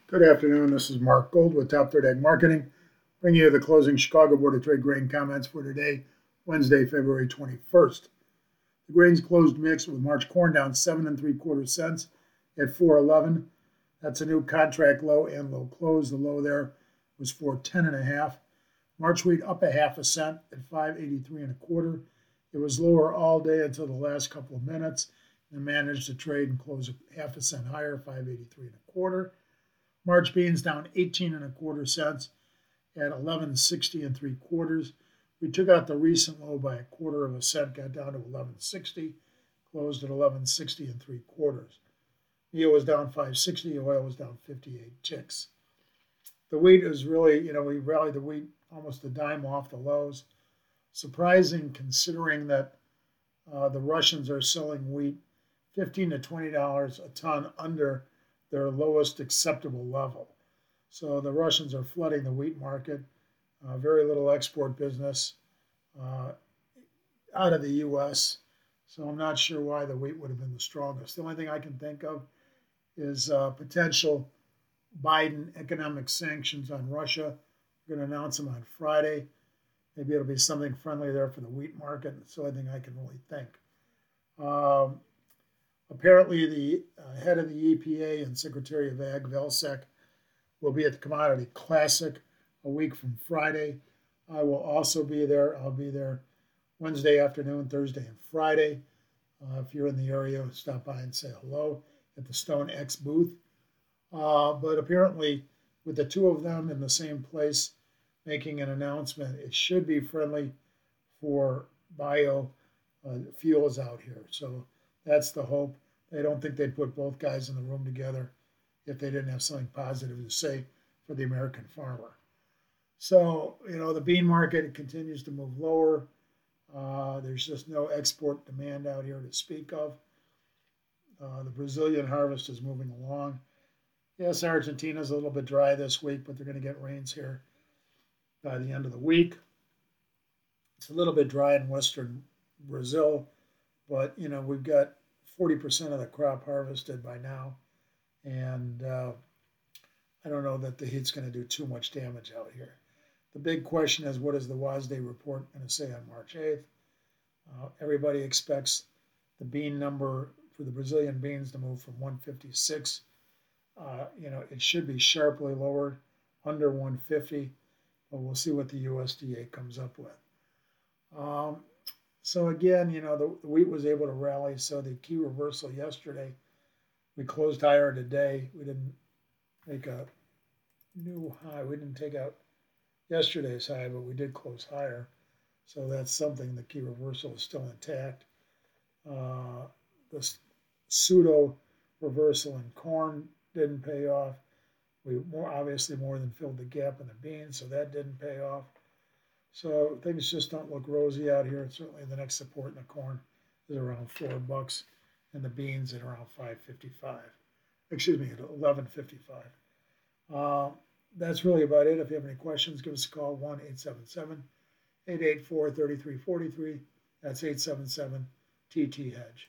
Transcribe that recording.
Good afternoon. This is Mark Gold with Top Third Ag Marketing, bringing you the closing Chicago Board of Trade grain comments for today, Wednesday, February 21st. The grains closed mixed with March corn down 7.75 cents at 4.11. That's a new contract low and low close. The low there was 4.10.5. March wheat up a half a cent at 5.83 1/4. It was lower all day until the last couple of minutes and managed to trade and close a half a cent higher, 5.83 1/4. March beans down 18.25 cents at 11.60 3/4. We took out the recent low by 1/4 cent, got down to 11.60, closed at 11.60 3/4. Meal was down 5.60, oil was down 58 ticks. The wheat is really, we rallied the wheat almost a dime off the lows. Surprising considering that the Russians are selling wheat $15 to $20 a ton under their lowest acceptable level. So the Russians are flooding the wheat market. Very little export business out of the U.S. So I'm not sure why the wheat would have been the strongest. The only thing I can think of is potential Biden economic sanctions on Russia. We're going to announce them on Friday. Maybe it'll be something friendly there for the wheat market. That's the only thing I can really think. Apparently, the head of the EPA and Secretary of Ag, Vilsack, will be at the Commodity Classic a week from Friday. I will also be there. I'll be there Wednesday afternoon, Thursday, and Friday. If you're in the area, stop by and say hello at the Stone X booth. But apparently, with the two of them in the same place making an announcement, it should be friendly for bio fuels out here. So that's the hope. They don't think they'd put both guys in the room together if they didn't have something positive to say for the American farmer. So, the bean market continues to move lower. There's just no export demand out here to speak of. The Brazilian harvest is moving along. Yes, Argentina's a little bit dry this week, but they're going to get rains here by the end of the week. It's a little bit dry in western Brazil, but, we've got 40% of the crop harvested by now. And I don't know that the heat's going to do too much damage out here. The big question is, what is the WASDE report going to say on March 8th? Everybody expects the bean number for the Brazilian beans to move from 156. It should be sharply lower, under 150, but we'll see what the USDA comes up with. So again, the wheat was able to rally. So the key reversal yesterday, we closed higher today. We didn't make a new high. We didn't take out yesterday's high, but we did close higher. So that's something. The key reversal is still intact. The pseudo reversal in corn didn't pay off. We obviously more than filled the gap in the beans, so that didn't pay off. So things just don't look rosy out here. Certainly the next support in the corn is around $4, and the beans at around 5.55. Excuse me, at 11.55. That's really about it. If you have any questions, give us a call, 1-877-884-3343. That's 877-TT-HEDGE.